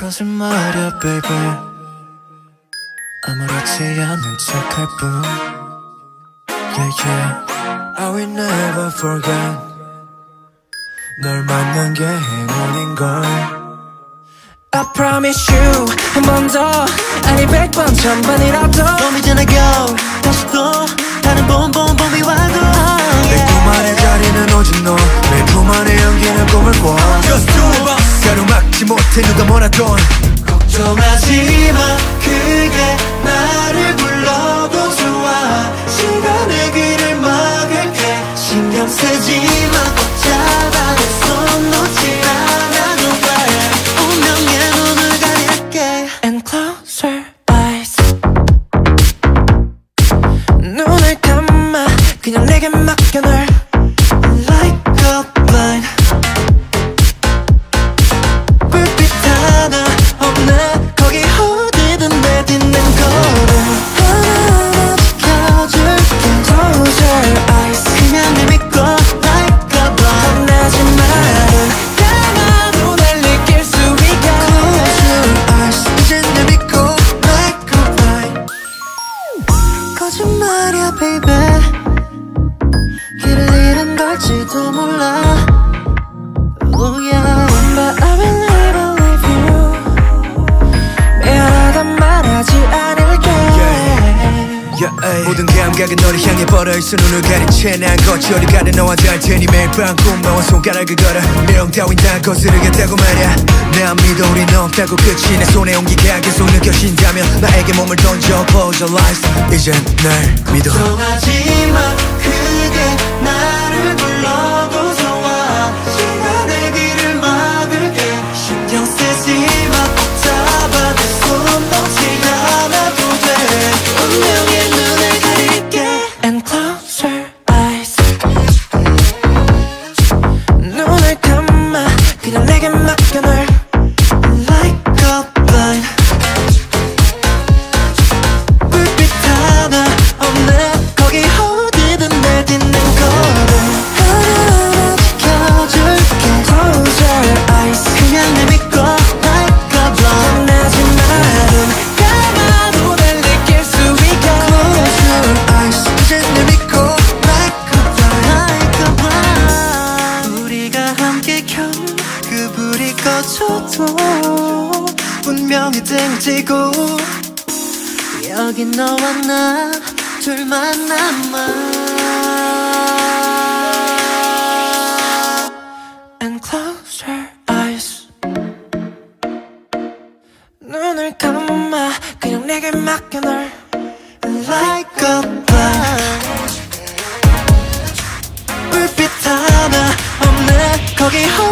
거짓말이야 baby 아무렇지 않은 척할 뿐 Yeah yeah I will never forget 널 만난 게 행운인걸 I promise you 한 번 더 아니 100번 1000번이라도 봄이 지나 겨울 다시 또 다른 봄이 와도 내 꿈 안의 자리는 오직 너 내 품 안에 연기는 꿈을 꿔 Just do it 가로막지 못해 누가 뭐라던 걱정하지 마 그게 나를 불러도 좋아 시간의 길을 막을게 신경 쓰지 마 꼭 잡아 내 손 놓지 않아도 돼 운명의 눈을 가릴게 And close your eyes 눈을 감아 그냥 내게 맡겨 널 Like a blind 불빛 하나 없네 거기 어디든 내딛는 걸음 하나하나 지켜줄게 Close your eyes 그냥 날 믿고 Like a blind 겁나지 말은 감아도 날 느낄 수 있게 Close your eyes 이젠 날 믿고 Like a blind 거짓말이야 baby 길을 잃은 걸지도 몰라 Oh yeah But I will never leave you 미안하단 말하지 않을게 모든 감각은 너를 향해 뻗어있어 눈을 가린 채 난 거치 어디 가든 너와 닿을 테니 매일 밤 꿈나와 손가락을 걸어 내용 따윈 다 거스르겠다고 말야 난 믿어 우린 없다고 끝이 내 손에 온기가 계속 느껴진다면 나에게 몸을 던져 Close your eyes 이젠 날 믿어 걱정하지 마 그게 나를 불러도 좋아 시간의 길을 막을게 신경 쓰지 마 꼭 잡아 내 손 놓지 않아도 돼 운명의 눈을 가릴게 And close your eyes 눈을 감아 그냥 내게 맡겨 널 Like a blind 불빛 하나 없네 거기 어디든 내딛는 걸음 하나하나 지켜줄게 Close your eyes 그냥 날 믿고 Like a blind 겁나지 말은 감아도 날 느낄 수 있게 Close your eyes 이젠 날 믿고 Like a blind Like a blind 우리가 함께 켜는 그 불이 꺼져도 분명히 등을 지고 여기 너와 나 둘만 남아 And close your eyes 눈을 감아 그냥 내게 맡겨 널 Like a blind 불빛 하나 없네 거기